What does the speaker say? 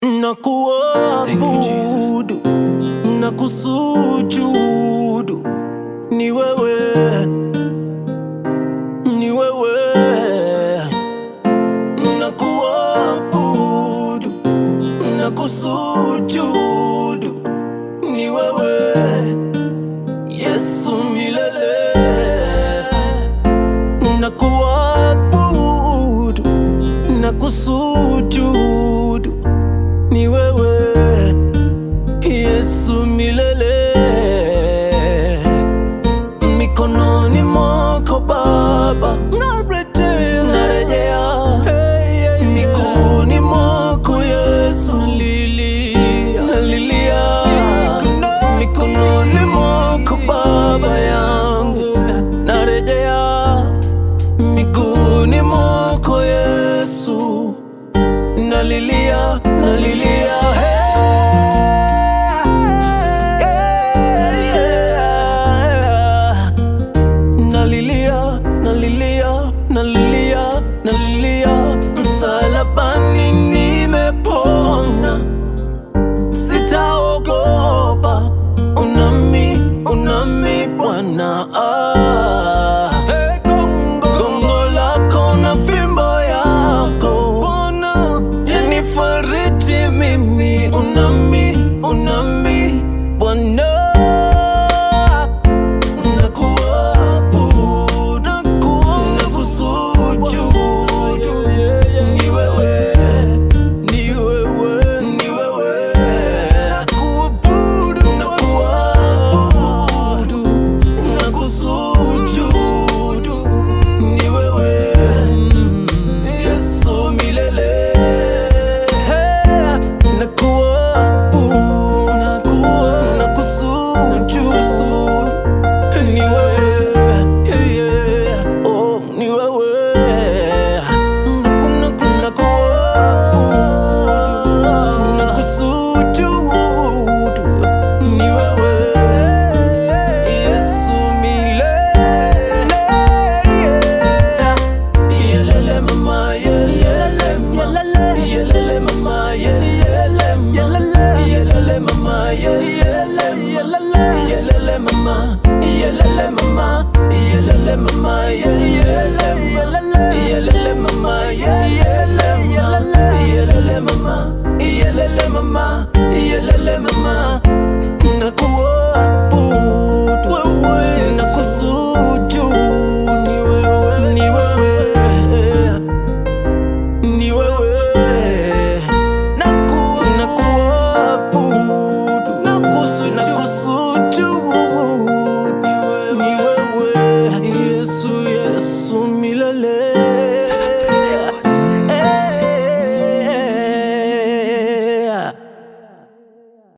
Nakuabudu, nakusujudu, ni wewe, ni wewe. Nakuabudu, nakusujudu, ni wewe, Yesu milele. Nakuabudu, nakusujudu, ni wewe, Yesu milele. Mikononi mwako Baba narejea, miguuni mwako Yesu nalilia. Mikononi mwako Baba yangu narejea, miguuni mwako Yesu nalilia. Nalilia, msalabani nimepona, sitaogopa, unami Bwana. Gongo lako na fimbo yako Bwana yanifariji mimi.